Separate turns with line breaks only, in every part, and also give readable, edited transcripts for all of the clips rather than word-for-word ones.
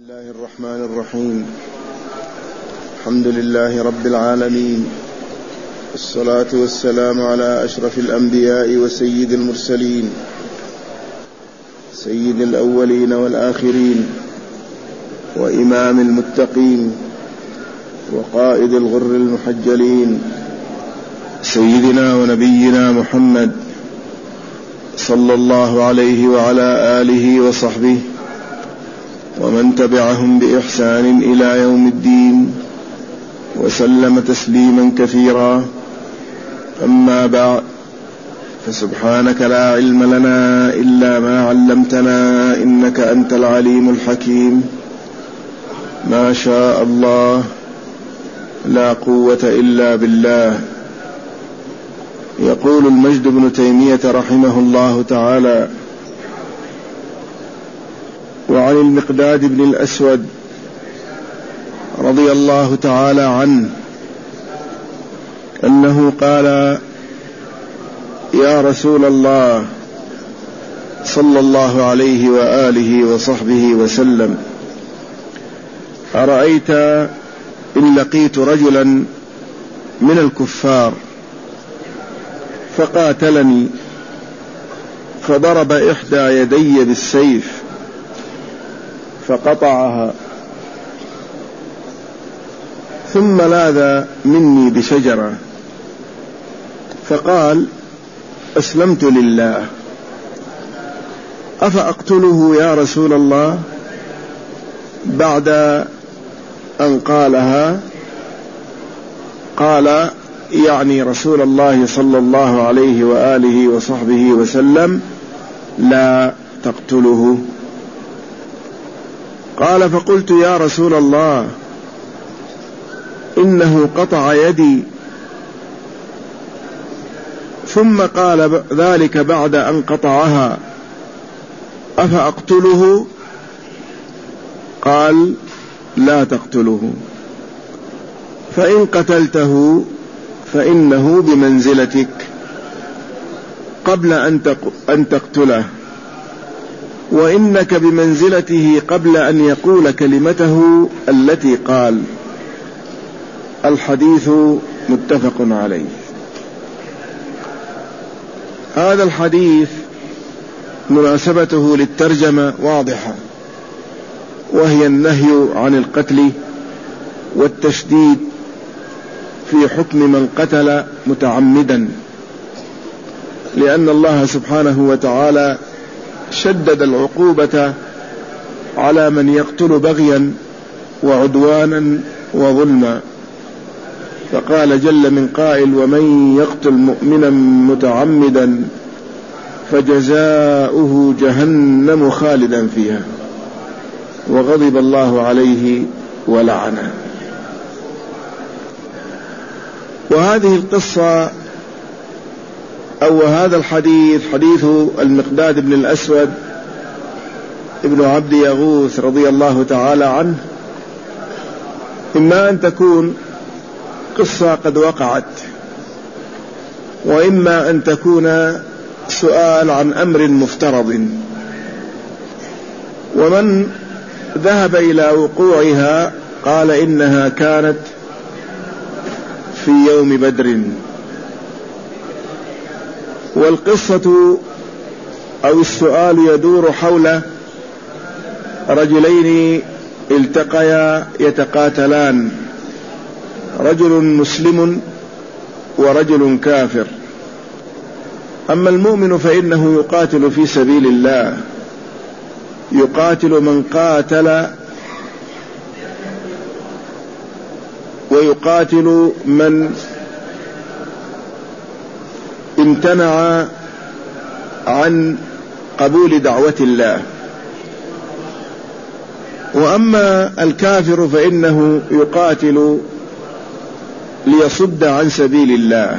الله الرحمن الرحيم. الحمد لله رب العالمين، الصلاة والسلام على أشرف الأنبياء وسيد المرسلين، سيد الأولين والآخرين، وإمام المتقين، وقائد الغر المحجلين، سيدنا ونبينا محمد صلى الله عليه وعلى آله وصحبه ومن تبعهم بإحسان إلى يوم الدين، وسلم تسليما كثيرا. أما بعد، فسبحانك لا علم لنا إلا ما علمتنا، إنك أنت العليم الحكيم. ما شاء الله، لا قوة إلا بالله. يقول المجد بن تيمية رحمه الله تعالى: وعن المقداد بن الأسود رضي الله تعالى عنه أنه قال: يا رسول الله صلى الله عليه وآله وصحبه وسلم، أرأيت إن لقيت رجلا من الكفار فقاتلني فضرب إحدى يدي بالسيف فقطعها، ثم لاذ مني بشجرة فقال: أسلمت لله، أفأقتله يا رسول الله؟ بعد أن قالها قال يعني رسول الله صلى الله عليه وآله وصحبه وسلم: لا تقتله. قال: فقلت يا رسول الله إنه قطع يدي، ثم قال ذلك بعد أن قطعها، أفأقتله؟ قال: لا تقتله، فإن قتلته فإنه بمنزلتك قبل أن تقتله، وإنك بمنزلته قبل أن يقول كلمته التي قال. الحديث متفق عليه. هذا الحديث مناسبته للترجمة واضحة، وهي النهي عن القتل والتشديد في حكم من قتل متعمدا، لأن الله سبحانه وتعالى شدد العقوبة على من يقتل بغيا وعدوانا وظلما، فقال جل من قائل: ومن يقتل مؤمنا متعمدا فجزاؤه جهنم خالدا فيها وغضب الله عليه ولعنه. وهذه القصة أو هذا الحديث، حديث المقداد بن الأسود ابن عبد يغوث رضي الله تعالى عنه، إما أن تكون قصة قد وقعت، وإما أن تكون سؤال عن أمر مفترض. ومن ذهب إلى وقوعها قال إنها كانت في يوم بدر. والقصة أو السؤال يدور حول رجلين التقيا يتقاتلان، رجل مسلم ورجل كافر. أما المؤمن فإنه يقاتل في سبيل الله، يقاتل من قاتل ويقاتل من امتنع عن قبول دعوة الله. وأما الكافر فإنه يقاتل ليصد عن سبيل الله.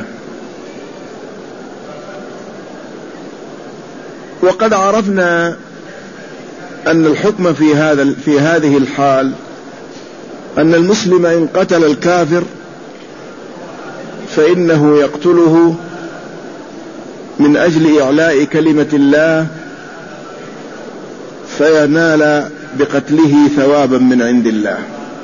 وقد عرفنا أن الحكم في هذه الحال أن المسلم إن قتل الكافر فإنه يقتله من أجل إعلاء كلمة الله فينال بقتله ثوابا من عند الله.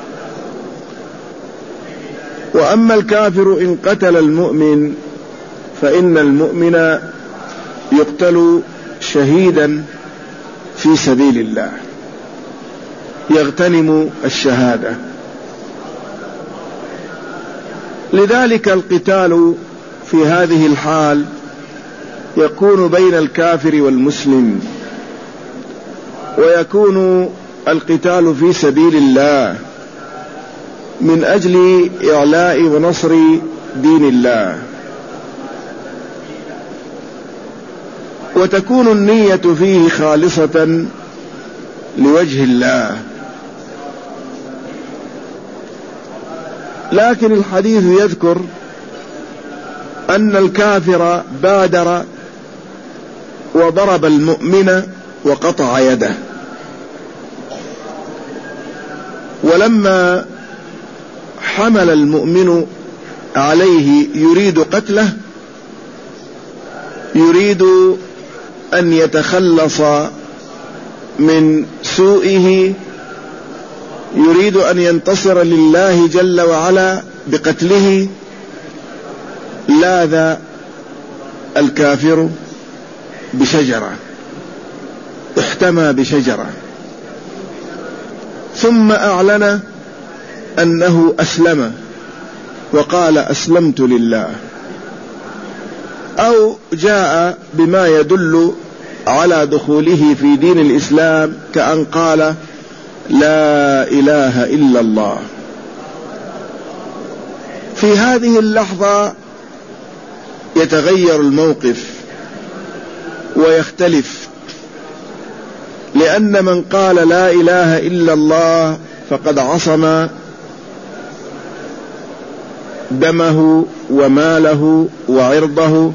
وأما الكافر إن قتل المؤمن فإن المؤمن يقتل شهيدا في سبيل الله يغتنم الشهادة. لذلك القتال في هذه الحال يكون بين الكافر والمسلم، ويكون القتال في سبيل الله من أجل إعلاء ونصر دين الله، وتكون النية فيه خالصة لوجه الله. لكن الحديث يذكر أن الكافر بادر وضرب المؤمن وقطع يده، ولما حمل المؤمن عليه يريد قتله، يريد أن يتخلص من سوءه، يريد أن ينتصر لله جل وعلا بقتله، لاذ الكافر بشجرة، احتمى بشجرة، ثم أعلن أنه أسلم وقال أسلمت لله، أو جاء بما يدل على دخوله في دين الإسلام كأن قال لا إله إلا الله. في هذه اللحظة يتغير الموقف ويختلف، لأن من قال لا إله إلا الله فقد عصم دمه وماله وعرضه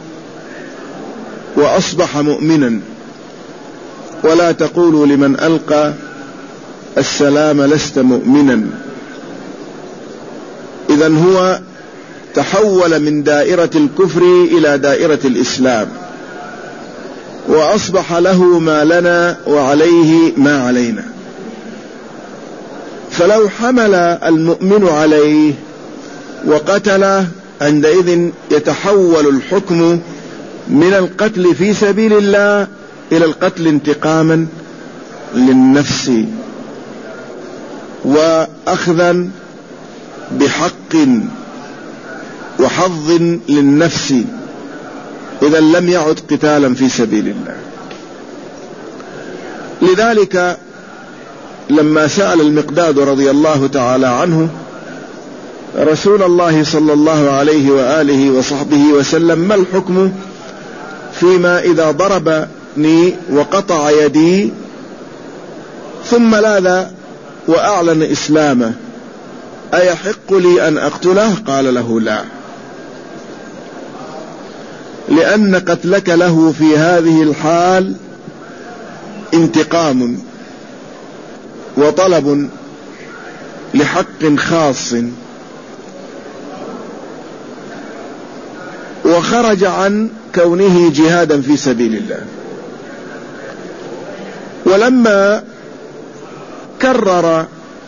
وأصبح مؤمنا. ولا تقولوا لمن ألقى السلام لست مؤمنا. إذن هو تحول من دائرة الكفر إلى دائرة الإسلام، وأصبح له ما لنا وعليه ما علينا. فلو حمل المؤمن عليه وقتله، عندئذ يتحول الحكم من القتل في سبيل الله إلى القتل انتقاما للنفس وأخذا بحق وحظ للنفس، إذا لم يعد قتالا في سبيل الله. لذلك لما سأل المقداد رضي الله تعالى عنه رسول الله صلى الله عليه وآله وصحبه وسلم ما الحكم فيما إذا ضربني وقطع يدي ثم لاذ وأعلن إسلامه أيحق لي أن أقتله؟ قال له لا، لأن قتلك له في هذه الحال انتقام وطلب لحق خاص، وخرج عن كونه جهادا في سبيل الله. ولما كرر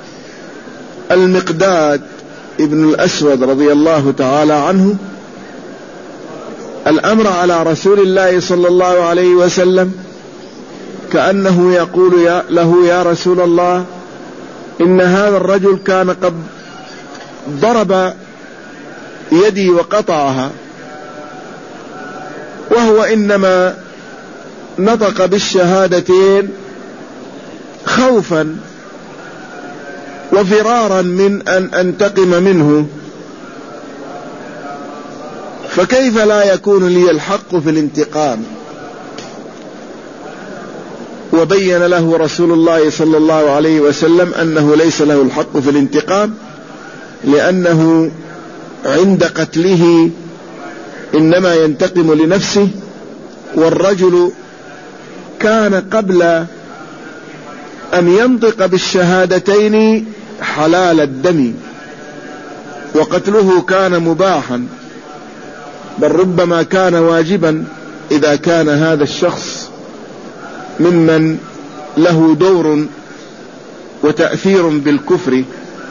المقداد ابن الأسود رضي الله تعالى عنه الأمر على رسول الله صلى الله عليه وسلم كأنه يقول له يا رسول الله إن هذا الرجل كان قد ضرب يدي وقطعها، وهو إنما نطق بالشهادتين خوفا وفرارا من أن أنتقم منه، فكيف لا يكون لي الحق في الانتقام؟ وبين له رسول الله صلى الله عليه وسلم أنه ليس له الحق في الانتقام، لأنه عند قتله إنما ينتقم لنفسه، والرجل كان قبل أن ينطق بالشهادتين حلال الدم، وقتله كان مباحا، بل ربما كان واجبا إذا كان هذا الشخص ممن له دور وتأثير بالكفر،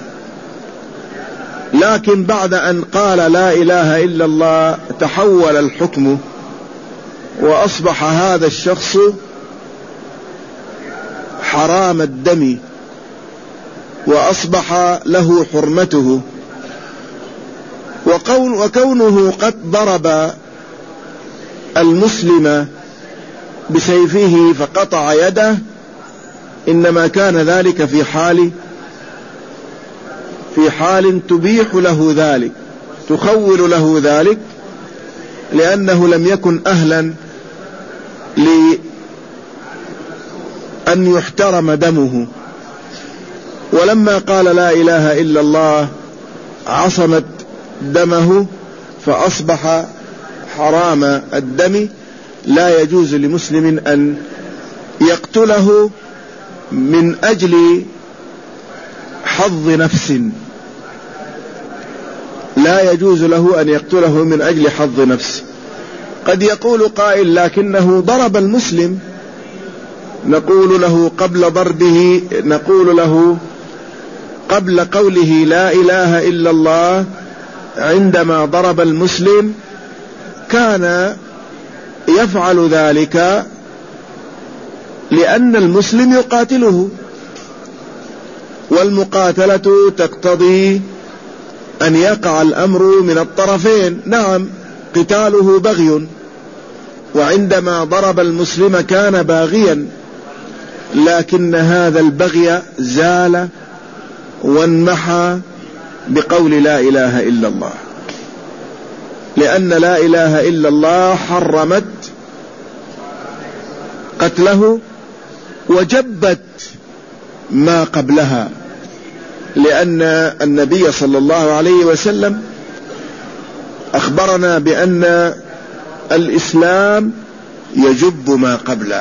لكن بعد أن قال لا إله إلا الله تحول الحكم، وأصبح هذا الشخص حرام الدم، وأصبح له حرمته. وكونه قد ضرب المسلم بسيفه فقطع يده، إنما كان ذلك في حال تبيح له ذلك، تخول له ذلك، لأنه لم يكن أهلا لأن يحترم دمه. ولما قال لا إله إلا الله عصمت دمه، فأصبح حرام الدم، لا يجوز لمسلم أن يقتله من أجل حظ نفس، لا يجوز له أن يقتله من أجل حظ نفس. قد يقول قائل لكنه ضرب المسلم، نقول له قبل ضربه، نقول له قبل قوله لا إله إلا الله عندما ضرب المسلم كان يفعل ذلك لأن المسلم يقاتله، والمقاتلة تقتضي أن يقع الأمر من الطرفين. نعم قتاله بغي، وعندما ضرب المسلم كان باغيا، لكن هذا البغي زال وانمحى بقول لا إله إلا الله، لأن لا إله إلا الله حرمت قتله وجبت ما قبلها، لأن النبي صلى الله عليه وسلم أخبرنا بأن الإسلام يجب ما قبله،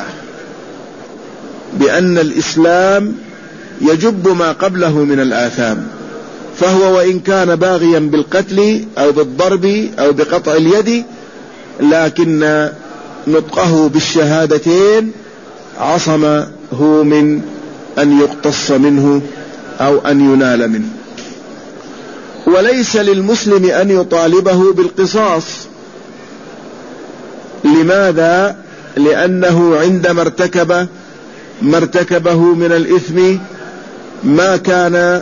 بأن الإسلام يجب ما قبله من الآثام، فهو وإن كان باغيا بالقتل أو بالضرب أو بقطع اليد، لكن نطقه بالشهادتين عصمه من أن يقتص منه أو أن ينال منه. وليس للمسلم أن يطالبه بالقصاص. لماذا؟ لأنه عندما ما ارتكبه من الإثم ما كان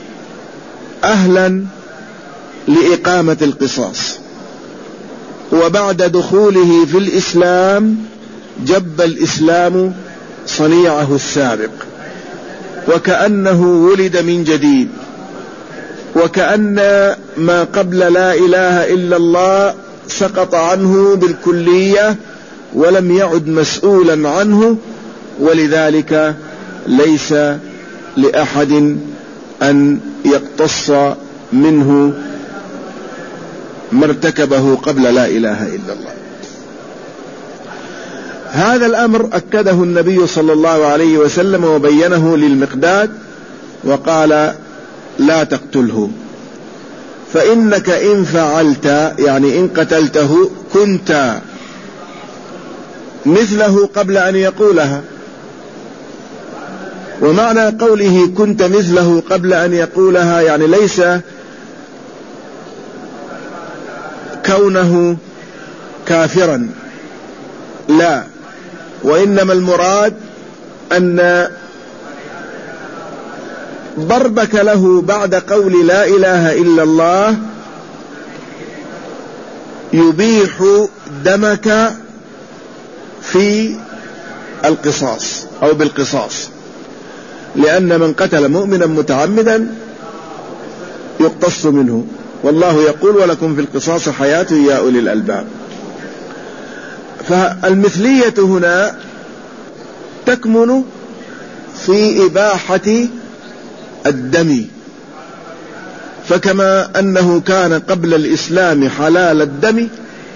أهلا لإقامة القصاص، وبعد دخوله في الإسلام جب الإسلام صنيعه السابق، وكأنه ولد من جديد، وكأن ما قبل لا إله إلا الله سقط عنه بالكلية ولم يعد مسؤولا عنه، ولذلك ليس لأحد أن يقتص منه ما ارتكبه قبل لا إله إلا الله. هذا الأمر أكده النبي صلى الله عليه وسلم وبينه للمقداد، وقال لا تقتله، فإنك إن فعلت، يعني إن قتلته، كنت مثله قبل أن يقولها. ومعنى قوله كنت مثله قبل أن يقولها يعني ليس كونه كافرا، لا، وإنما المراد أن ضربك له بعد قول لا إله إلا الله يبيح دمك في القصاص أو بالقصاص، لأن من قتل مؤمنا متعمدا يقتص منه، والله يقول ولكم في القصاص حياة يا أولي الألباب. فالمثلية هنا تكمن في إباحة الدم، فكما أنه كان قبل الإسلام حلال الدم،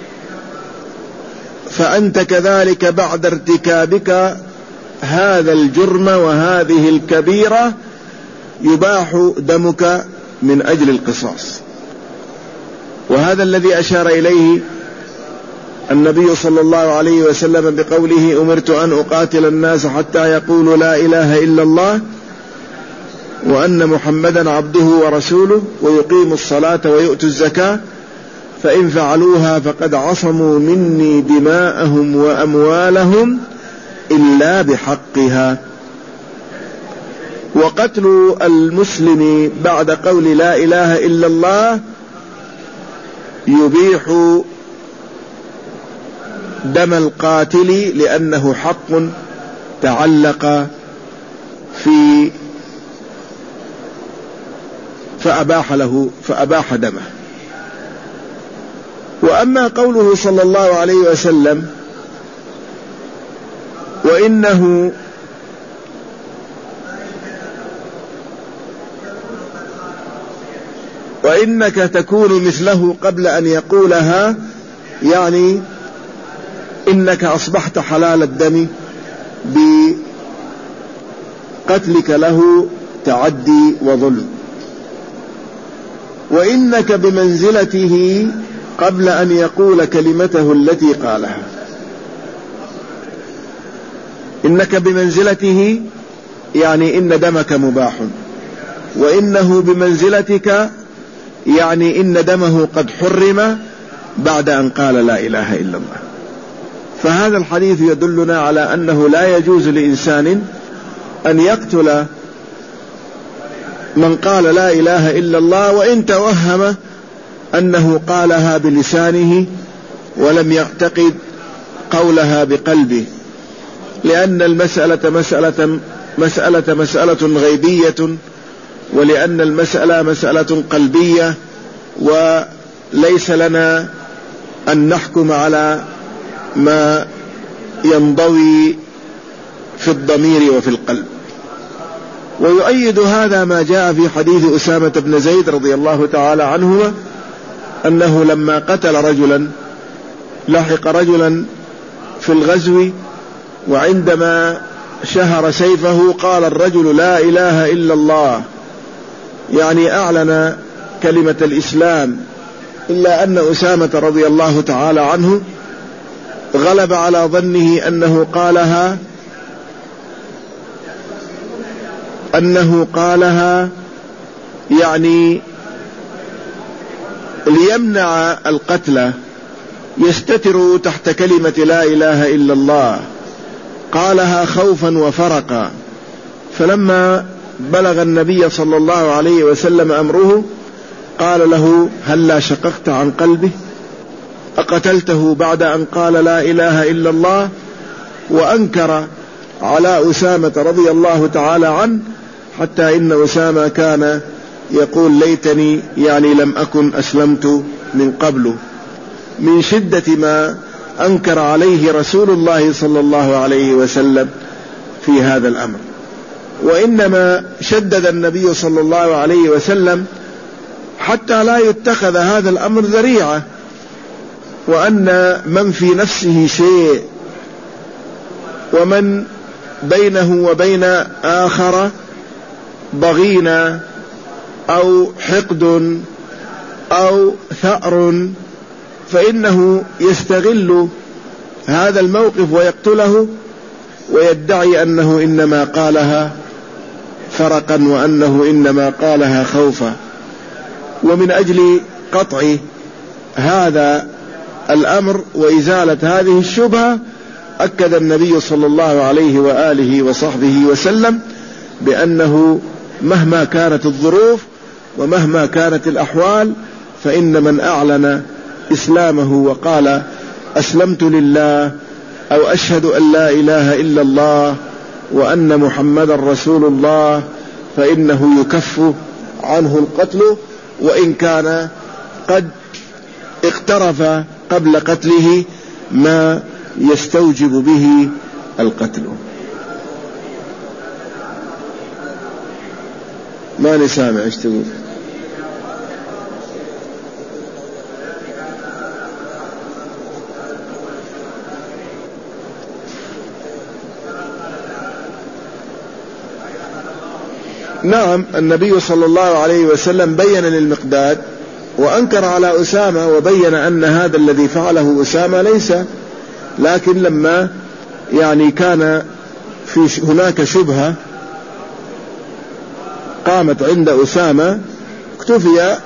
فأنت كذلك بعد ارتكابك هذا الجرم وهذه الكبيرة يباح دمك من أجل القصاص. وهذا الذي أشار إليه النبي صلى الله عليه وسلم بقوله أمرت أن أقاتل الناس حتى يقولوا لا إله إلا الله، وأن محمدا عبده ورسوله ويقيم الصلاة ويؤتوا الزكاة فإن فعلوها فقد عصموا مني دماءهم وأموالهم إلا بحقها. وقتل المسلم بعد قول لا إله إلا الله يبيح دم القاتل لأنه حق تعلق في فأباح دمه. وأما قوله صلى الله عليه وسلم وإنك تكون مثله قبل أن يقولها، يعني إنك أصبحت حلال الدم بقتلك له تعدي وظلم. وإنك بمنزلته قبل أن يقول كلمته التي قالها. إنك بمنزلته يعني إن دمك مباح، وإنه بمنزلتك يعني إن دمه قد حرم بعد أن قال لا إله إلا الله. فهذا الحديث يدلنا على أنه لا يجوز لإنسان أن يقتل من قال لا إله إلا الله وإن توهم أنه قالها بلسانه ولم يعتقد قولها بقلبه، لأن المسألة مسألة غيبية، ولأن المسألة مسألة قلبية، وليس لنا أن نحكم على ما ينضوي في الضمير وفي القلب. ويؤيد هذا ما جاء في حديث أسامة بن زيد رضي الله تعالى عنهما أنه لما قتل رجلا لحق رجلا في الغزو، وعندما شهر سيفه قال الرجل لا إله إلا الله، يعني أعلن كلمة الإسلام، إلا أن أسامة رضي الله تعالى عنه غلب على ظنه أنه قالها يعني ليمنع القتل، يستتر تحت كلمة لا إله إلا الله، قالها خوفا وفرقا. فلما بلغ النبي صلى الله عليه وسلم أمره قال له هلا شققت عن قلبه؟ أقتلته بعد أن قال لا إله إلا الله؟ وأنكر على أسامة رضي الله تعالى عنه، حتى إن أسامة كان يقول ليتني يعني لم أكن أسلمت من قبل، من شدة ما أنكر عليه رسول الله صلى الله عليه وسلم في هذا الأمر. وإنما شدد النبي صلى الله عليه وسلم حتى لا يتخذ هذا الأمر ذريعة، وأن من في نفسه شيء ومن بينه وبين آخر ضغينة أو حقد أو ثأر فإنه يستغل هذا الموقف ويقتله، ويدعي أنه إنما قالها فرقا وأنه إنما قالها خوفا. ومن أجل قطع هذا الأمر وإزالة هذه الشبهة أكد النبي صلى الله عليه وآله وصحبه وسلم بأنه مهما كانت الظروف ومهما كانت الأحوال، فإن من أعلن إسلامه وقال أسلمت لله أو أشهد أن لا إله إلا الله وأن محمد رسول الله فإنه يكف عنه القتل، وإن كان قد اقترف قبل قتله ما يستوجب به القتل. ما نسامع ايش تقول؟ نعم، النبي صلى الله عليه وسلم بين للمقداد وأنكر على أسامة، وبين أن هذا الذي فعله أسامة ليس، لكن لما يعني كان في هناك شبهة قامت عند أسامة اكتفي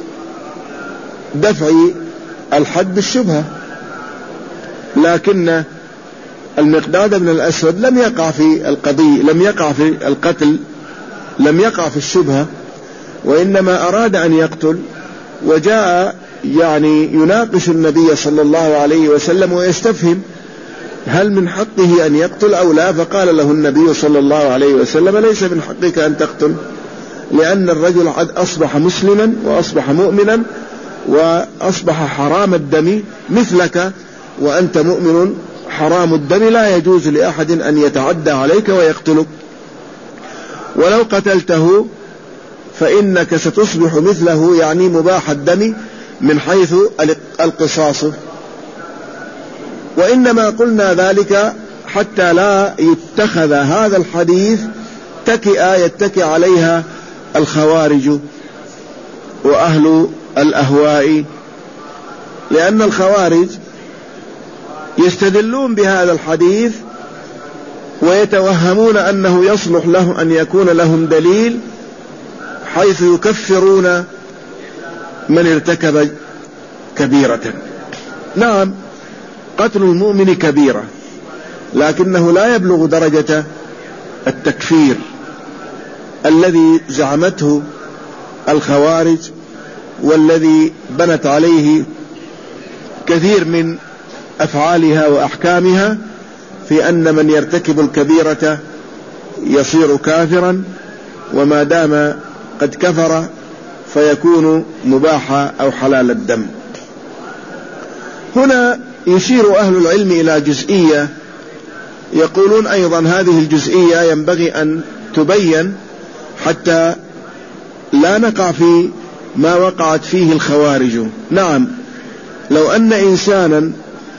بدفع الحد بالشبهة، لكن المقداد بن الأسود لم يقع في القضية، لم يقع في القتل، لم يقع في الشبهة، وإنما أراد أن يقتل، وجاء يعني يناقش النبي صلى الله عليه وسلم ويستفهم هل من حقه أن يقتل أو لا، فقال له النبي صلى الله عليه وسلم ليس من حقك أن تقتل، لأن الرجل قد أصبح مسلما وأصبح مؤمنا وأصبح حرام الدم مثلك، وأنت مؤمن حرام الدم، لا يجوز لأحد أن يتعدى عليك ويقتلك، ولو قتلته فإنك ستصبح مثله، يعني مباح الدم من حيث القصاص. وإنما قلنا ذلك حتى لا يتخذ هذا الحديث يتكئ عليها الخوارج وأهل الأهواء، لأن الخوارج يستدلون بهذا الحديث ويتوهمون أنه يصلح له أن يكون لهم دليل، حيث يكفرون من ارتكب كبيرة. نعم، قتل المؤمن كبيرة، لكنه لا يبلغ درجة التكفير الذي زعمته الخوارج، والذي بنت عليه كثير من أفعالها وأحكامها، في أن من يرتكب الكبيرة يصير كافرا، وما دام قد كفر فيكون مباح أو حلال الدم. هنا يشير أهل العلم إلى جزئية، يقولون أيضا هذه الجزئية ينبغي أن تبين حتى لا نقع في ما وقعت فيه الخوارج. نعم، لو أن إنسانا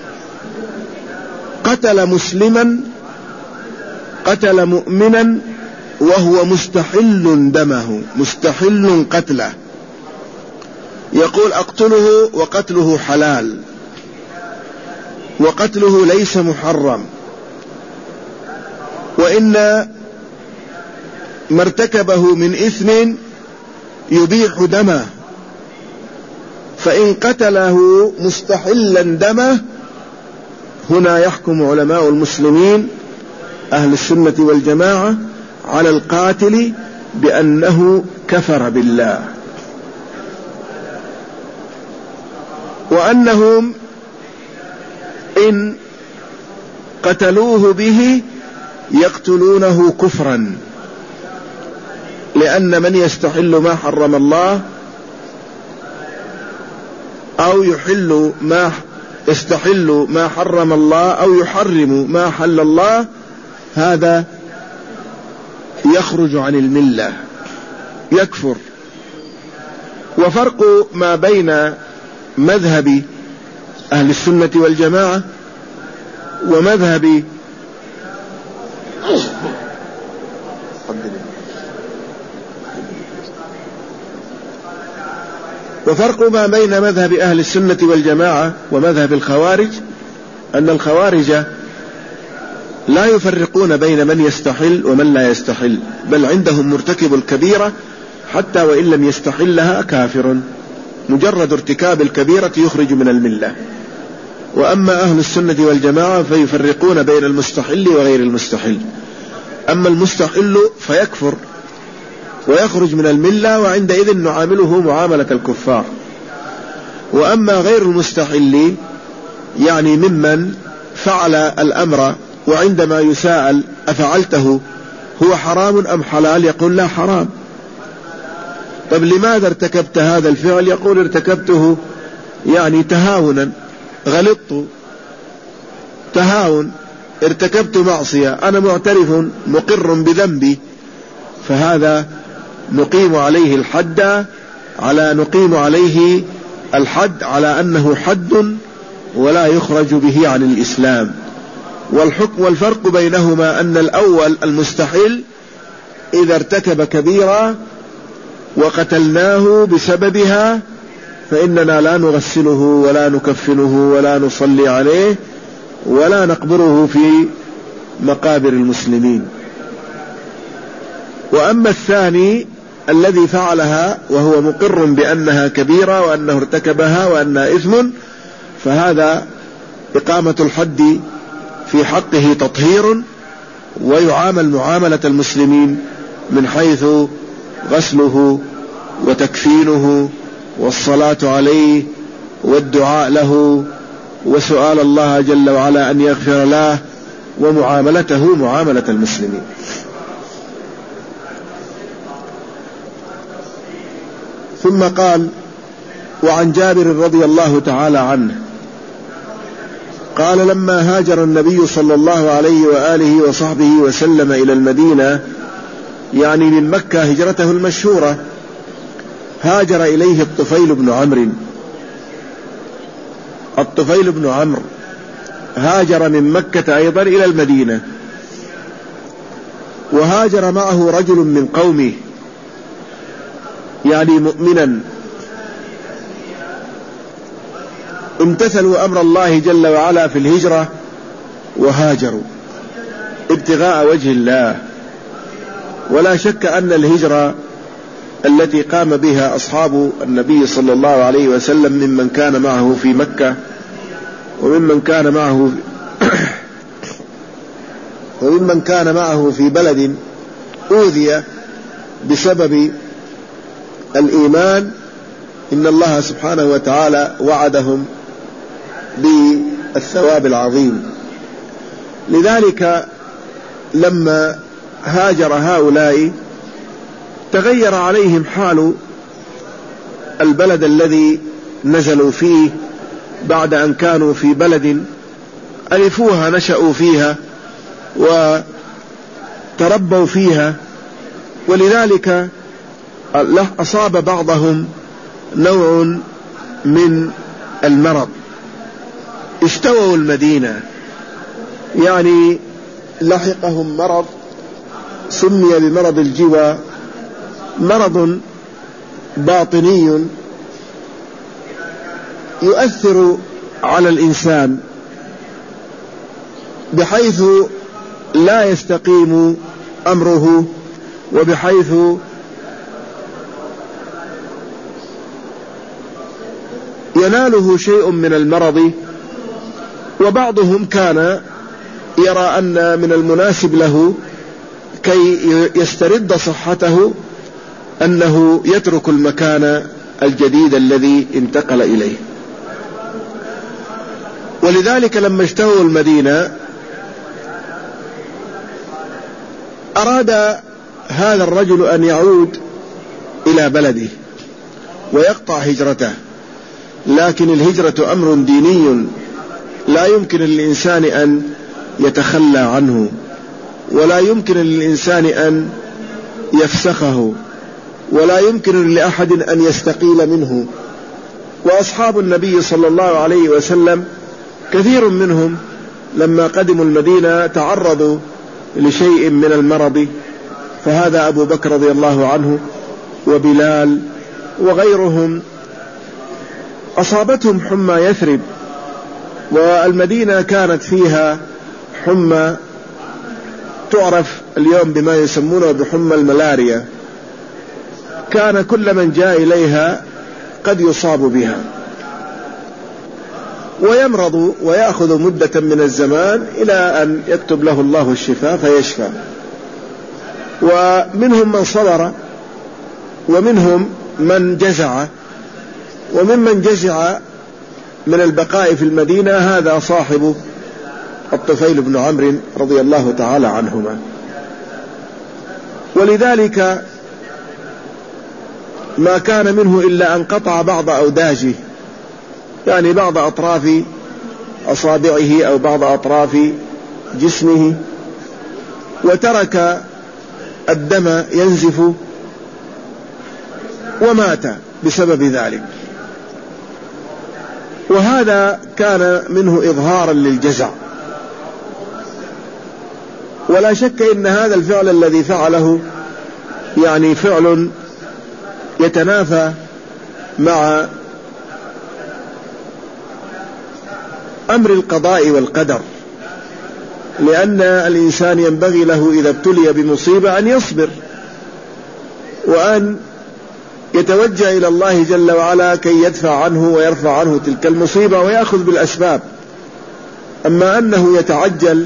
قتل مسلما، قتل مؤمنا وهو مستحل دمه، مستحل قتله، يقول أقتله وقتله حلال، وقتله ليس محرم، وإن ما ارتكبه من إثم يبيح دمه، فإن قتله مستحلا دمه، هنا يحكم علماء المسلمين أهل السنة والجماعة على القاتل بأنه كفر بالله، وأنهم إن قتلوه به يقتلونه كفرا، لأن من يستحل ما حرم الله أو يستحل ما حرم الله أو يحرم ما حل الله، هذا يخرج عن الملة، يكفر. وفرق ما بين مذهب أهل السنة والجماعة ومذهب مذهب أهل السنة والجماعة ومذهب الخوارج، أن الخوارج لا يفرقون بين من يستحل ومن لا يستحل، بل عندهم مرتكب الكبيرة حتى وإن لم يستحلها كافر، مجرد ارتكاب الكبيرة يخرج من الملة. وأما أهل السنة والجماعة فيفرقون بين المستحل وغير المستحل، أما المستحل فيكفر ويخرج من الملة، وعندئذ نعامله معاملة الكفار. وأما غير المستحل يعني ممن فعل الأمر، وعندما يساءل أفعلته هو حرام أم حلال، يقول لا حرام. طب لماذا ارتكبت هذا الفعل؟ يقول ارتكبته يعني تهاونا، غلطت، تهاون، ارتكبت معصية، أنا معترف مقر بذنبي، فهذا نقيم عليه الحد على أنه حد ولا يخرج به عن الإسلام. والفرق بينهما أن الأول المستحل إذا ارتكب كبيرة وقتلناه بسببها فإننا لا نغسله ولا نكفنه ولا نصلي عليه ولا نقبره في مقابر المسلمين. وأما الثاني الذي فعلها وهو مقر بأنها كبيرة وأنه ارتكبها وأنها إثم، فهذا إقامة الحد في حقه تطهير، ويعامل معاملة المسلمين من حيث غسله وتكفينه والصلاة عليه والدعاء له وسؤال الله جل وعلا أن يغفر له، ومعاملته معاملة المسلمين. ثم قال: وعن جابر رضي الله تعالى عنه قال: لما هاجر النبي صلى الله عليه وآله وصحبه وسلم إلى المدينة، يعني من مكة هجرته المشهورة، هاجر إليه الطفيل بن عمرو. الطفيل بن عمرو هاجر من مكة أيضا إلى المدينة، وهاجر معه رجل من قومه، يعني مؤمنا، امتثلوا أمر الله جل وعلا في الهجرة وهاجروا ابتغاء وجه الله. ولا شك أن الهجرة التي قام بها أصحاب النبي صلى الله عليه وسلم ممن كان معه في مكة وممن كان معه في بلد أوذي بسبب الإيمان، إن الله سبحانه وتعالى وعدهم بالثواب العظيم. لذلك لما هاجر هؤلاء تغير عليهم حال البلد الذي نزلوا فيه بعد أن كانوا في بلد ألفوها، نشأوا فيها وتربوا فيها، ولذلك أصاب بعضهم نوع من المرض، اشتووا المدينة، يعني لحقهم مرض سمي بمرض الجوى، مرض باطني يؤثر على الإنسان بحيث لا يستقيم أمره، وبحيث يناله شيء من المرض. وبعضهم كان يرى أن من المناسب له كي يسترد صحته أنه يترك المكان الجديد الذي انتقل إليه. ولذلك لما اشتهوا المدينة أراد هذا الرجل أن يعود إلى بلده ويقطع هجرته، لكن الهجرة أمر ديني لا يمكن للإنسان أن يتخلى عنه، ولا يمكن للإنسان أن يفسخه، ولا يمكن لأحد أن يستقيل منه. وأصحاب النبي صلى الله عليه وسلم كثير منهم لما قدموا المدينة تعرضوا لشيء من المرض، فهذا أبو بكر رضي الله عنه وبلال وغيرهم أصابتهم حمى يثرب، والمدينة كانت فيها حمى تعرف اليوم بما يسمونه بحمى الملاريا، كان كل من جاء إليها قد يصاب بها ويمرض ويأخذ مدة من الزمان إلى أن يكتب له الله الشفاء فيشفى. ومنهم من صبر ومنهم من جزع، وممن جزع من البقاء في المدينة هذا صاحب الطفيل بن عمرو رضي الله تعالى عنهما. ولذلك ما كان منه إلا أن قطع بعض أوداجه، يعني بعض أطراف أصابعه أو بعض أطراف جسمه، وترك الدم ينزف ومات بسبب ذلك. وهذا كان منه إظهارا للجزع. ولا شك إن هذا الفعل الذي فعله يعني فعل يتنافى مع أمر القضاء والقدر، لأن الإنسان ينبغي له إذا ابتلي بمصيبة أن يصبر، وأن يتوجه إلى الله جل وعلا كي يدفع عنه ويرفع عنه تلك المصيبة ويأخذ بالأسباب. أما أنه يتعجل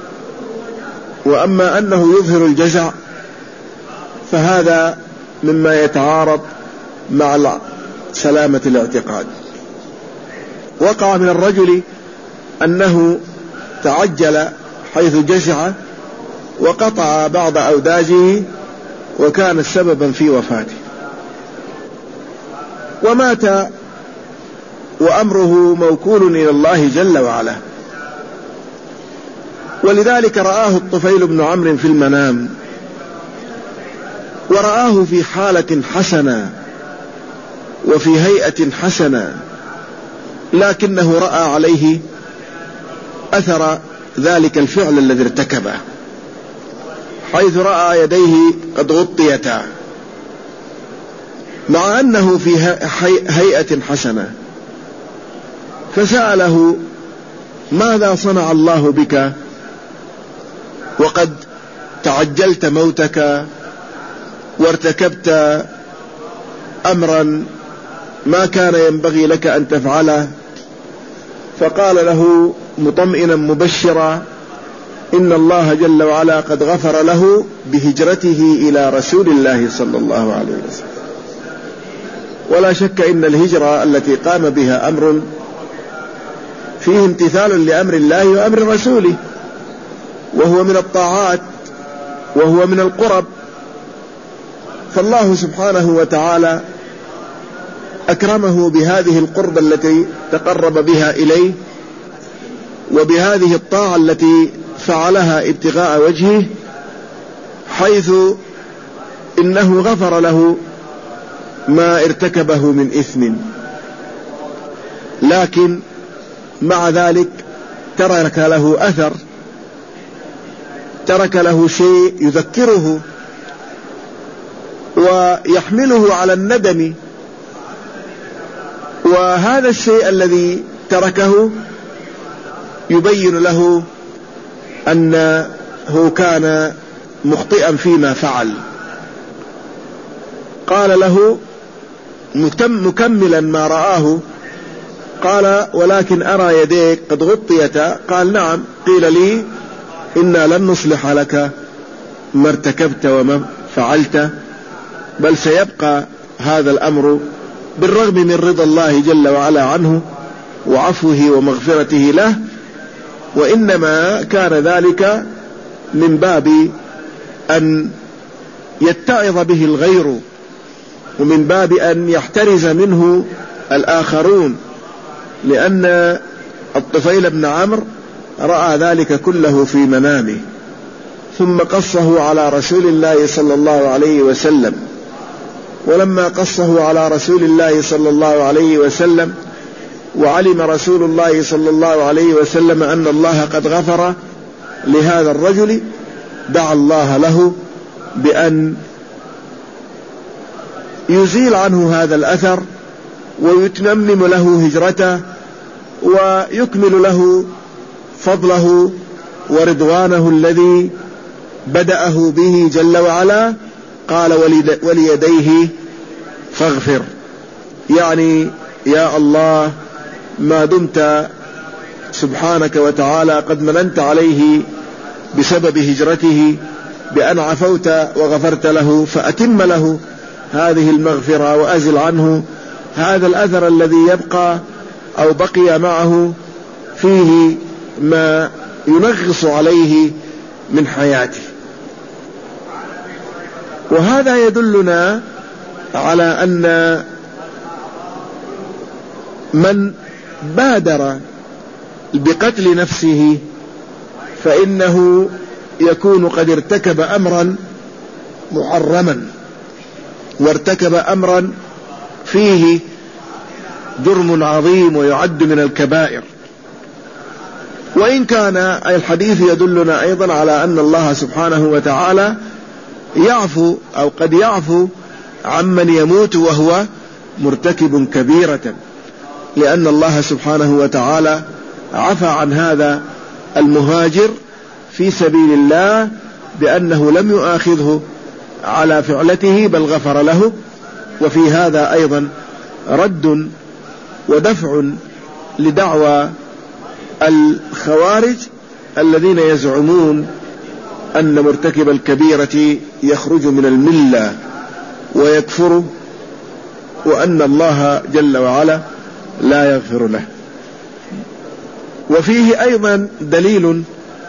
وأما أنه يظهر الجزع فهذا مما يتعارض مع سلامة الاعتقاد. وقع من الرجل أنه تعجل حيث جزع وقطع بعض أوداجه وكان سببا في وفاته، ومات وأمره موكول إلى الله جل وعلا. ولذلك رآه الطفيل بن عمرو في المنام، ورآه في حالة حسنة وفي هيئة حسنة، لكنه رأى عليه أثر ذلك الفعل الذي ارتكبه، حيث رأى يديه قد غطيتا مع أنه في هيئة حسنة. فسأله: ماذا صنع الله بك وقد تعجلت موتك وارتكبت أمرا ما كان ينبغي لك أن تفعله؟ فقال له مطمئنا مبشرا: إن الله جل وعلا قد غفر له بهجرته إلى رسول الله صلى الله عليه وسلم. ولا شك إن الهجرة التي قام بها أمر فيه امتثال لأمر الله وأمر رسوله، وهو من الطاعات وهو من القرب. فالله سبحانه وتعالى أكرمه بهذه القربة التي تقرب بها إليه، وبهذه الطاعة التي فعلها ابتغاء وجهه، حيث إنه غفر له ما ارتكبه من إثم. لكن مع ذلك ترك له أثر، ترك له شيء يذكره ويحمله على الندم. وهذا الشيء الذي تركه يبين له أنه كان مخطئا فيما فعل. قال له مكملا ما رآه، قال: ولكن أرى يديك قد غطيتا. قال: نعم، قيل لي إنا لن نصلح لك ما ارتكبت وما فعلت، بل سيبقى هذا الأمر بالرغم من رضا الله جل وعلا عنه وعفوه ومغفرته له، وإنما كان ذلك من باب أن يتعظ به الغير، ومن باب أن يحترز منه الآخرون، لأن الطفيل بن عمرو رأى ذلك كله في منامه، ثم قصه على رسول الله صلى الله عليه وسلم. ولما قصه على رسول الله صلى الله عليه وسلم وعلم رسول الله صلى الله عليه وسلم أن الله قد غفر لهذا الرجل، دعا الله له بأن يزيل عنه هذا الأثر ويتمم له هجرته ويكمل له فضله ورضوانه الذي بدأه به جل وعلا. قال: وليديه فاغفر، يعني يا الله ما دمت سبحانك وتعالى قد مننت عليه بسبب هجرته بأن عفوت وغفرت له، فأتم له هذه المغفرة وأزل عنه هذا الأثر الذي يبقى أو بقي معه فيه ما ينغص عليه من حياته. وهذا يدلنا على أن من بادر بقتل نفسه فإنه يكون قد ارتكب أمرا محرما، وارتكب أمرا فيه جرم عظيم ويعد من الكبائر. وإن كان الحديث يدلنا أيضا على أن الله سبحانه وتعالى يعفو أو قد يعفو عمن يموت وهو مرتكب كبيرة، لأن الله سبحانه وتعالى عفى عن هذا المهاجر في سبيل الله بأنه لم يؤاخذه على فعلته بل غفر له. وفي هذا أيضا رد ودفع لدعوى الخوارج الذين يزعمون أن مرتكب الكبيرة يخرج من الملة ويكفر، وأن الله جل وعلا لا يغفر له. وفيه أيضا دليل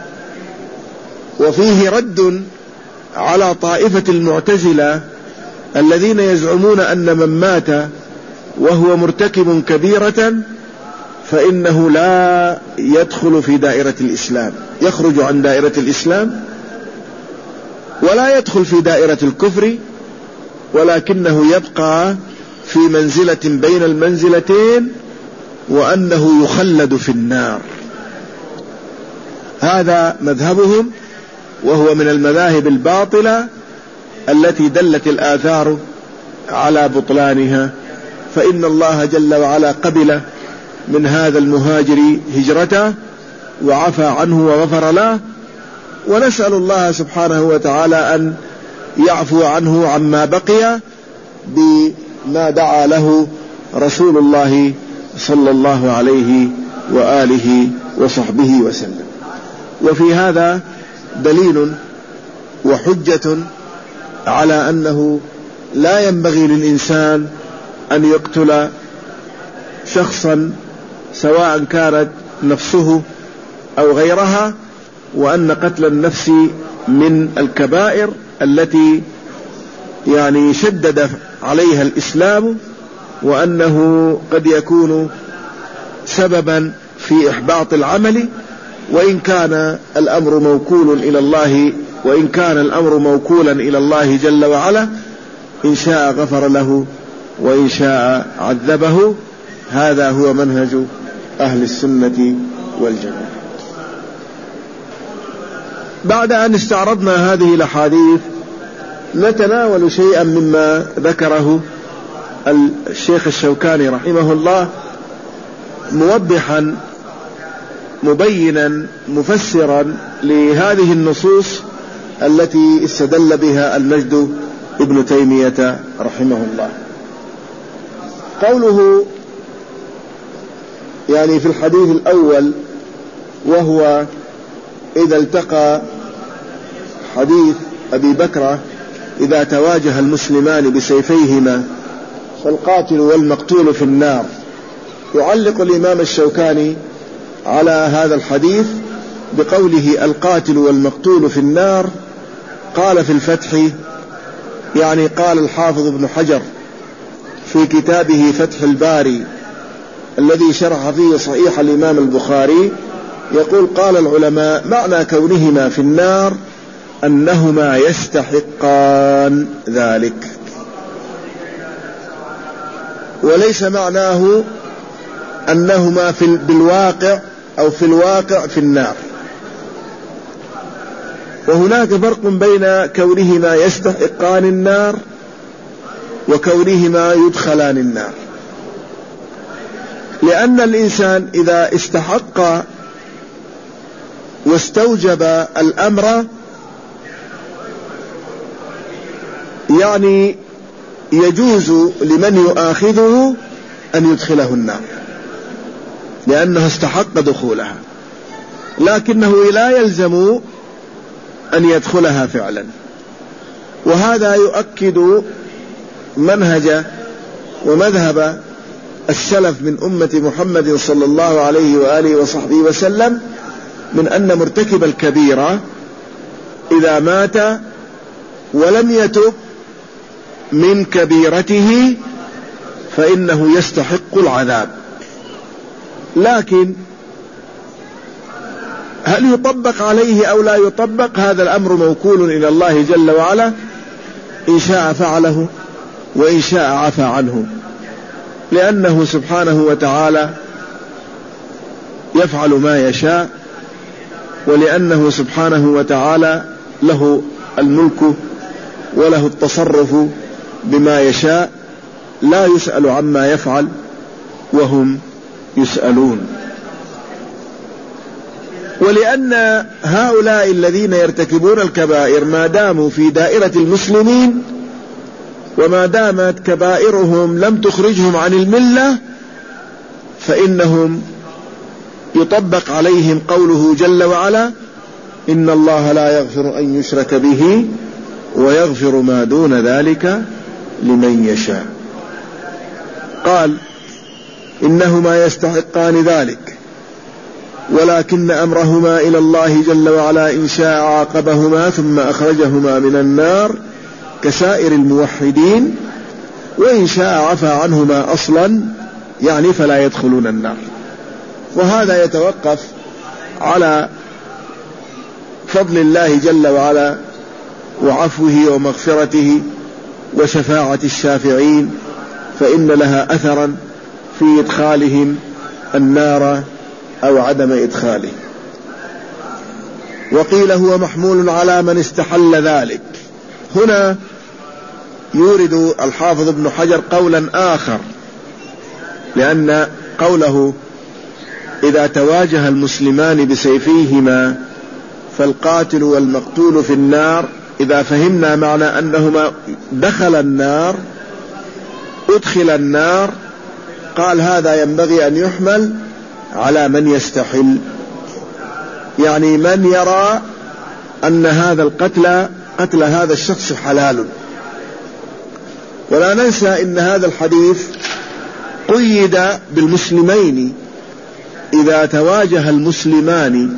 وفيه رد على طائفة المعتزلة الذين يزعمون أن من مات وهو مرتكب كبيرة فإنه لا يدخل في دائرة الإسلام، يخرج عن دائرة الإسلام ولا يدخل في دائرة الكفر، ولكنه يبقى في منزلة بين المنزلتين، وأنه يخلد في النار. هذا مذهبهم، وهو من المذاهب الباطلة التي دلت الآثار على بطلانها. فإن الله جل وعلا قبل من هذا المهاجر هجرته وعفى عنه وغفر له، ونسأل الله سبحانه وتعالى أن يعفو عنه عما بقي بما دعا له رسول الله صلى الله عليه وآله وصحبه وسلم. وفي هذا دليل وحجة على أنه لا ينبغي للإنسان أن يقتل شخصا سواء كانت نفسه أو غيرها، وأن قتل النفس من الكبائر التي شدد عليها الإسلام، وأنه قد يكون سببا في إحباط العمل، وإن كان الأمر موكولا إلى الله جل وعلا، إن شاء غفر له وإن شاء عذبه. هذا هو منهج أهل السنة والجماعة. بعد أن استعرضنا هذه الأحاديث نتناول شيئا مما ذكره الشيخ الشوكاني رحمه الله، موضحا مبينا مفسرا لهذه النصوص التي استدل بها المجد ابن تيمية رحمه الله. قوله في الحديث الأول، وهو إذا التقى حديث أبي بكر إذا تواجه المسلمان بسيفيهما فالقاتل والمقتول في النار. يعلق الإمام الشوكاني على هذا الحديث بقوله القاتل والمقتول في النار. قال في الفتح، قال الحافظ ابن حجر في كتابه فتح الباري الذي شرح فيه صحيح الإمام البخاري، يقول قال العلماء معنى كونهما في النار أنهما يستحقان ذلك، وليس معناه أنهما بالواقع أو في الواقع في النار. وهناك فرق بين كونهما يستحقان النار وكونهما يدخلان النار، لأن الإنسان إذا استحق واستوجب الأمر يجوز لمن يؤاخذه أن يدخله النار لأنه استحق دخولها، لكنه لا يلزم أن يدخلها فعلا. وهذا يؤكد منهج ومذهب السلف من أمة محمد صلى الله عليه وآله وصحبه وسلم، من أن مرتكب الكبيرة إذا مات ولم يتب من كبيرته فإنه يستحق العذاب. لكن هل يطبق عليه أو لا يطبق؟ هذا الأمر موكول إلى الله جل وعلا، إن شاء فعله وإن شاء عفى عنه، لأنه سبحانه وتعالى يفعل ما يشاء، ولأنه سبحانه وتعالى له الملك وله التصرف بما يشاء، لا يسأل عما يفعل وهم يسألون. ولأن هؤلاء الذين يرتكبون الكبائر ما داموا في دائرة المسلمين وما دامت كبائرهم لم تخرجهم عن الملة فإنهم يطبق عليهم قوله جل وعلا: إن الله لا يغفر أن يشرك به ويغفر ما دون ذلك لمن يشاء. قال: إنهما يستحقان ذلك، ولكن أمرهما إلى الله جل وعلا، إن شاء عاقبهما ثم أخرجهما من النار كسائر الموحدين، وإن شاء عفى عنهما أصلا، يعني فلا يدخلون النار. وهذا يتوقف على فضل الله جل وعلا وعفوه ومغفرته وشفاعة الشافعين، فإن لها أثرا في إدخالهم النار أو عدم إدخاله. وقيل هو محمول على من استحل ذلك. هنا يورد الحافظ ابن حجر قولا آخر، لأن قوله إذا تواجه المسلمان بسيفيهما فالقاتل والمقتول في النار، إذا فهمنا معنى أنهما دخل النار أدخل النار، قال هذا ينبغي أن يحمل على من يستحل، يعني من يرى أن هذا قتل هذا الشخص حلال. ولا ننسى أن هذا الحديث قيد بالمسلمين، إذا تواجه المسلمان،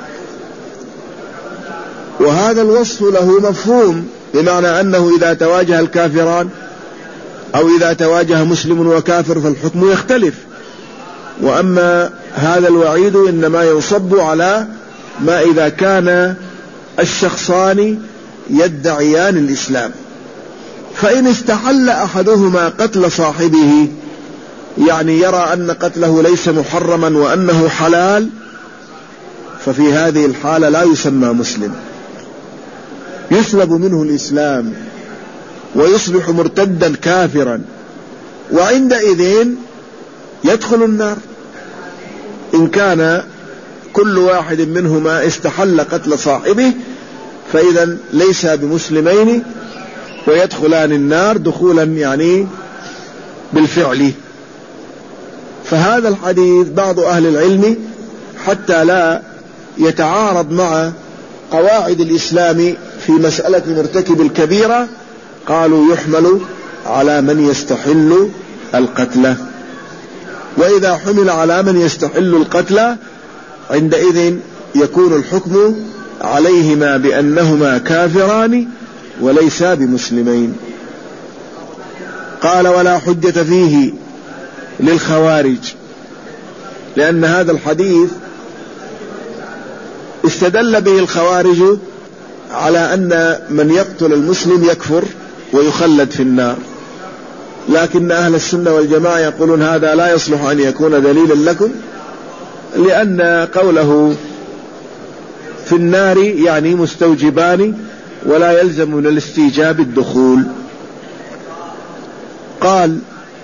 وهذا الوصف له مفهوم، بمعنى أنه إذا تواجه الكافران أو إذا تواجه مسلم وكافر فالحكم يختلف. وأما هذا الوعيد إنما ينصب على ما إذا كان الشخصان يدعيان الإسلام، فإن استحل أحدهما قتل صاحبه، يعني يرى أن قتله ليس محرما وأنه حلال، ففي هذه الحالة لا يسمى مسلم، يسلب منه الإسلام ويصبح مرتدا كافرا، وعندئذ يدخل النار إن كان كل واحد منهما استحل قتل صاحبه، فإذا ليس بمسلمين ويدخلان النار دخولا يعني بالفعل. فهذا الحديث بعض أهل العلم حتى لا يتعارض مع قواعد الإسلام في مسألة مرتكب الكبيرة قالوا يحمل على من يستحل القتل. وإذا حمل على من يستحل القتل عندئذ يكون الحكم عليهما بأنهما كافران وليسا بمسلمين. قال ولا حجة فيه للخوارج، لأن هذا الحديث استدل به الخوارج على أن من يقتل المسلم يكفر ويخلد في النار، لكن أهل السنة والجماعة يقولون هذا لا يصلح أن يكون دليلا لكم، لأن قوله في النار يعني مستوجبان ولا يلزم من الاستيجاب الدخول. قال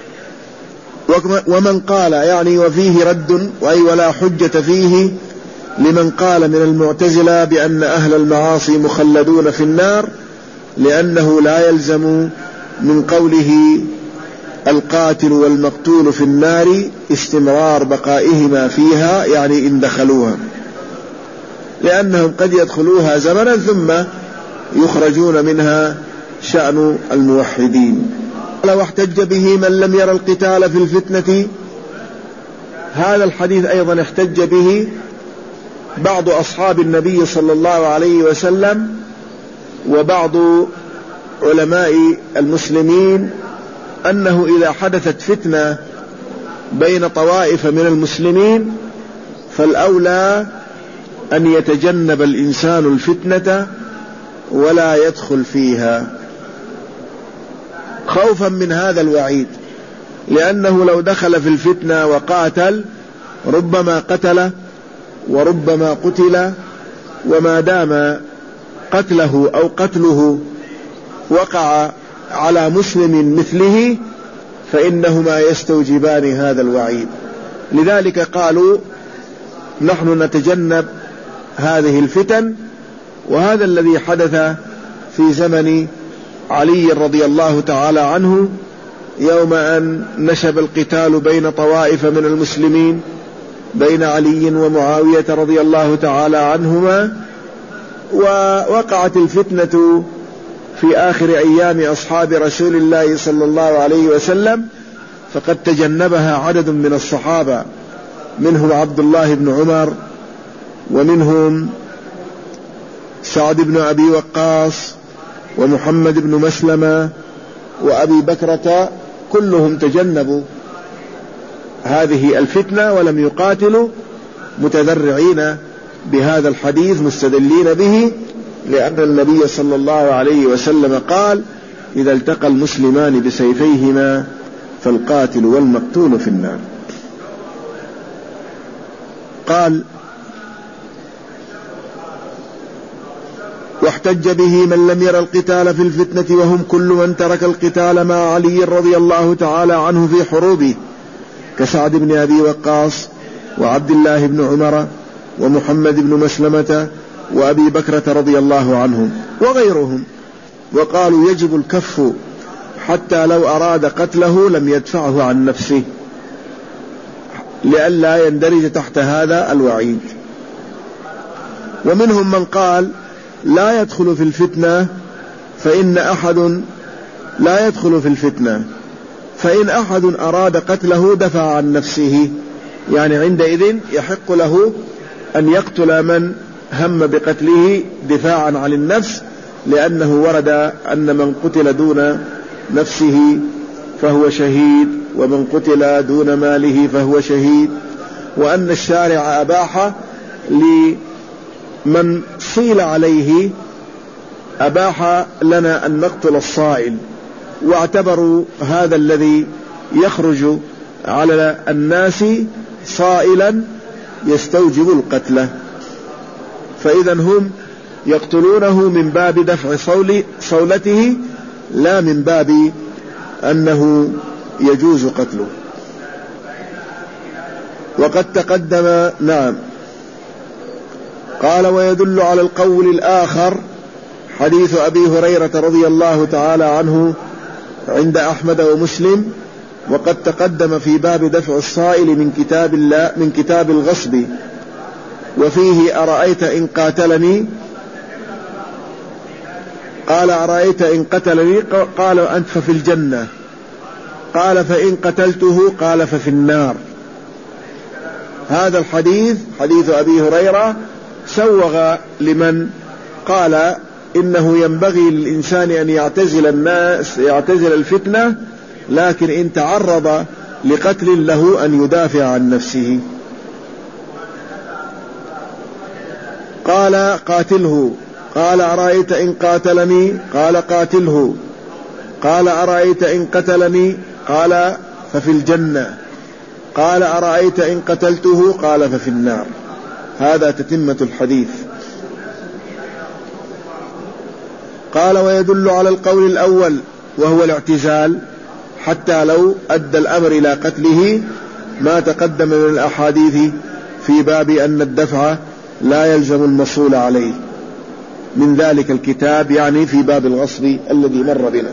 ومن قال يعني وفيه رد، أي ولا حجة فيه لمن قال من المعتزلة بأن أهل المعاصي مخلدون في النار، لأنه لا يلزم من قوله القاتل والمقتول في النار استمرار بقائهما فيها، يعني إن دخلوها، لأنهم قد يدخلوها زمنا ثم يخرجون منها شأن الموحدين. واحتج به من لم ير القتال في الفتنة، هذا الحديث أيضا احتج به بعض أصحاب النبي صلى الله عليه وسلم وبعض علماء المسلمين، أنه إذا حدثت فتنة بين طوائف من المسلمين فالأولى أن يتجنب الإنسان الفتنة ولا يدخل فيها خوفا من هذا الوعيد، لأنه لو دخل في الفتنة وقاتل ربما قتل وربما قتل، وما دام قتله أو قتله وقع على مسلم مثله فإنهما يستوجبان هذا الوعيد. لذلك قالوا نحن نتجنب هذه الفتن. وهذا الذي حدث في زمن علي رضي الله تعالى عنه يوم أن نشب القتال بين طوائف من المسلمين، بين علي ومعاوية رضي الله تعالى عنهما، ووقعت الفتنة في آخر أيام أصحاب رسول الله صلى الله عليه وسلم، فقد تجنبها عدد من الصحابة، منهم عبد الله بن عمر، ومنهم سعد بن أبي وقاص، ومحمد بن مسلمة، وأبي بكرة، كلهم تجنبوا هذه الفتنة ولم يقاتلوا، متذرعين بهذا الحديث مستدلين به، لأن النبي صلى الله عليه وسلم قال: إذا التقى المسلمان بسيفيهما فالقاتل والمقتول في النار. قال: واحتج به من لم ير القتال في الفتنة، وهم كل من ترك القتال مع علي رضي الله تعالى عنه في حروبه، كسعد بن أبي وقاص، وعبد الله بن عمر، ومحمد بن مسلمة، وأبي بكرة رضي الله عنهم وغيرهم. وقالوا: يجب الكف حتى لو أراد قتله لم يدفعه عن نفسه، لئلا يندرج تحت هذا الوعيد. ومنهم من قال: لا يدخل في الفتنة، فإن أحد أراد قتله دفع عن نفسه، يعني عندئذ يحق له أن يقتل من هم بقتله دفاعا عن النفس، لأنه ورد أن من قتل دون نفسه فهو شهيد، ومن قتل دون ماله فهو شهيد، وأن الشارع أباح لمن صيل عليه، أباح لنا أن نقتل الصائل، واعتبروا هذا الذي يخرج على الناس صائلا يستوجب القتل، فإذا هم يقتلونه من باب دفع صولته، لا من باب أنه يجوز قتله. وقد تقدم. نعم. قال: ويدل على القول الآخر حديث أبي هريرة رضي الله تعالى عنه عند أحمد ومسلم، وقد تقدم في باب دفع الصائل من كتاب الغصب، وفيه: أرأيت إن قاتلني؟ قال: أرأيت إن قتلني؟ قال: أنت ففي الجنة. قال: فإن قتلته؟ قال: ففي النار. هذا الحديث حديث أبي هريرة سوغ لمن قال إنه ينبغي للإنسان أن يعتزل الفتنة، لكن إن تعرض لقتل له أن يدافع عن نفسه. قال: قاتله. قال: أرأيت إن قاتلني؟ قال: قاتله. قال: أرأيت إن قتلني؟ قال: ففي الجنة. قال: أرأيت إن قتلته؟ قال: ففي النار. هذا تتمة الحديث. قال: ويدل على القول الأول وهو الاعتزال حتى لو أدى الأمر إلى قتله ما تقدم من الأحاديث في باب أن الدفع لا يلزم المصول عليه، من ذلك الكتاب، يعني في باب الغصب الذي مر بنا.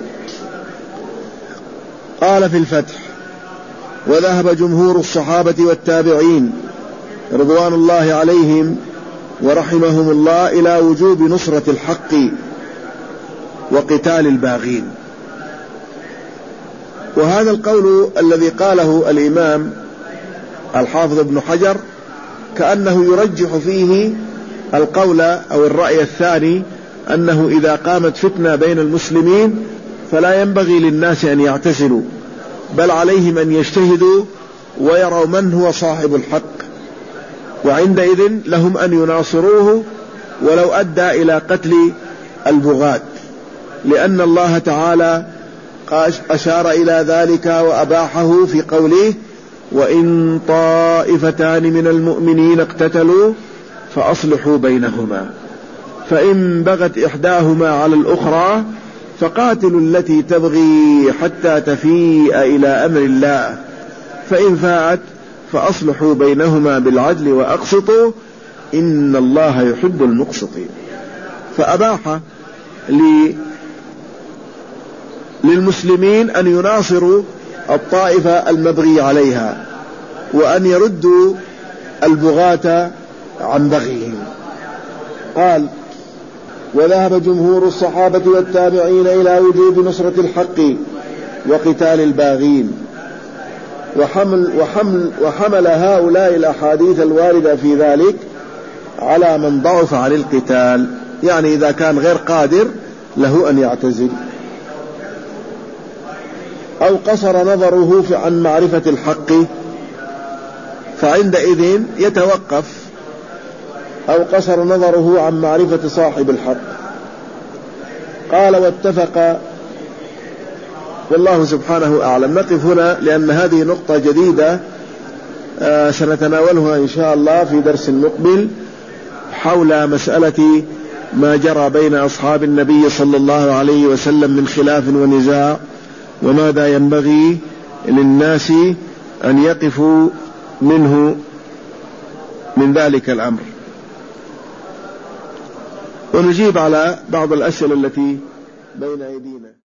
قال في الفتح: وذهب جمهور الصحابة والتابعين رضوان الله عليهم ورحمهم الله إلى وجوب نصرة الحق وقتال الباغين. وهذا القول الذي قاله الإمام الحافظ ابن حجر كأنه يرجح فيه القول أو الرأي الثاني، أنه إذا قامت فتنة بين المسلمين فلا ينبغي للناس أن يعتزلوا، بل عليهم أن يجتهدوا ويروا من هو صاحب الحق، وعندئذ لهم أن يناصروه ولو أدى إلى قتل البغاة، لأن الله تعالى أشار إلى ذلك وأباحه في قوله: وإن طائفتان من المؤمنين اقتتلوا فأصلحوا بينهما، فإن بغت إحداهما على الأخرى فقاتلوا التي تبغي حتى تفيء إلى أمر الله، فإن فاءت فأصلحوا بينهما بالعدل وأقسطوا إن الله يحب المقسطين. فأباح للمسلمين أن يناصروا الطائفة المبغي عليها وأن يردوا البغاة عن بغيهم. قال: وذهب جمهور الصحابة والتابعين إلى وجوب نصرة الحق وقتال الباغين، وحمل هؤلاء الأحاديث الواردة في ذلك على من ضعف عن القتال، يعني إذا كان غير قادر له أن يعتزل أو قصر نظره عن معرفة الحق فعندئذ يتوقف، أو قصر نظره عن معرفة صاحب الحق. قال: واتفق، والله سبحانه أعلم. نقف هنا لأن هذه نقطة جديدة سنتناولها إن شاء الله في درس مقبل حول مسألة ما جرى بين أصحاب النبي صلى الله عليه وسلم من خلاف ونزاع، وماذا ينبغي للناس أن يقفوا منه من ذلك الأمر، ونجيب على بعض الأسئلة التي بين أيدينا.